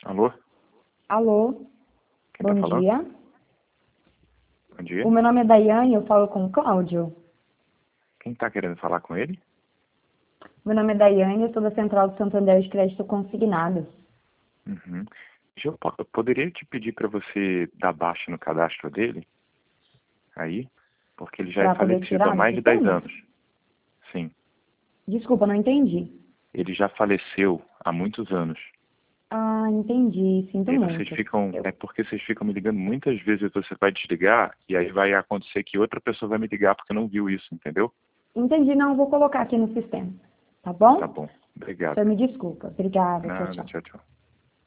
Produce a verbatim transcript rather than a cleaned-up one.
Alô? Alô, Quem bom tá falando? dia. Bom dia. O meu nome é Daiane, eu falo com o Cláudio. Quem tá querendo falar com ele? Meu nome é Daiane, eu sou da Central do Santander de Crédito Consignado. Uhum. Deixa Eu, po- eu poderia te pedir para você dar baixa no cadastro dele? Aí? Porque ele já é Para poder falecido há tirar do mais de dez sistema? anos. Sim. Desculpa, não entendi. Ele já faleceu há muitos anos. Ah, entendi, E sinto aí vocês muito. ficam... Eu É porque vocês ficam me ligando muitas vezes e você vai desligar e aí vai acontecer que outra pessoa vai me ligar porque não viu isso, entendeu? entendi, não, vou colocar aqui no sistema. Tá Tá bom? bom. O Obrigado. senhor me desculpa. Obrigada, tchau, Nada, tchau. tchau, tchau.